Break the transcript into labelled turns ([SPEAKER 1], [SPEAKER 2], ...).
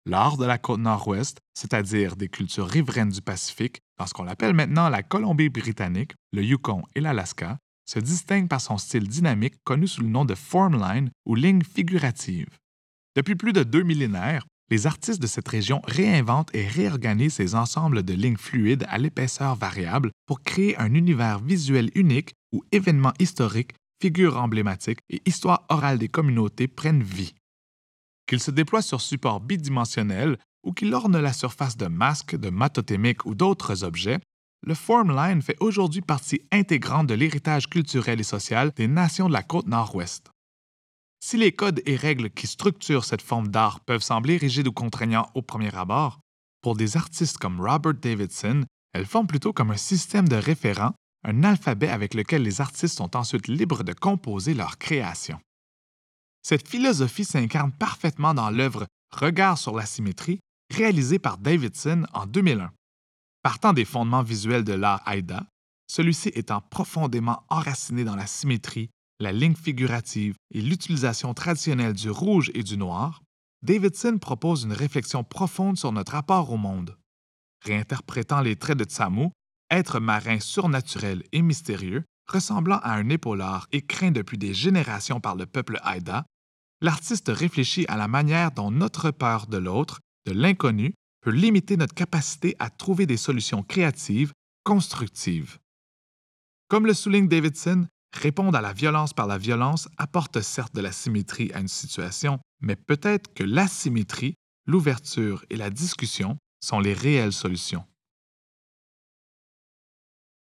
[SPEAKER 1] L'art de la côte nord-ouest, c'est-à-dire des cultures riveraines du Pacifique, dans ce qu'on appelle maintenant la Colombie-Britannique, le Yukon et l'Alaska, se distingue par son style dynamique connu sous le nom de formline ou ligne figurative. Depuis plus de 2 millénaires, les artistes de cette région réinventent et réorganisent ces ensembles de lignes fluides à l'épaisseur variable pour créer un univers visuel unique où événements historiques, figures emblématiques et histoires orales des communautés prennent vie. Qu'ils se déploient sur support bidimensionnel ou qu'il orne la surface de masques, de totémiques ou d'autres objets, le Formline fait aujourd'hui partie intégrante de l'héritage culturel et social des nations de la côte nord-ouest. Si les codes et règles qui structurent cette forme d'art peuvent sembler rigides ou contraignants au premier abord, pour des artistes comme Robert Davidson, elles forment plutôt comme un système de référents, un alphabet avec lequel les artistes sont ensuite libres de composer leur création. Cette philosophie s'incarne parfaitement dans l'œuvre Regard sur la symétrie, réalisée par Davidson en 2001. Partant des fondements visuels de l'art Haïda, celui-ci étant profondément enraciné dans la symétrie, la ligne figurative et l'utilisation traditionnelle du rouge et du noir, Davidson propose une réflexion profonde sur notre rapport au monde. Réinterprétant les traits de Tsamu, être marin surnaturel et mystérieux, ressemblant à un épaulard et craint depuis des générations par le peuple Haïda, l'artiste réfléchit à la manière dont notre peur de l'autre, de l'inconnu, peut limiter notre capacité à trouver des solutions créatives, constructives. Comme le souligne Davidson, répondre à la violence par la violence apporte certes de la symétrie à une situation, mais peut-être que l'asymétrie, l'ouverture et la discussion sont les réelles solutions.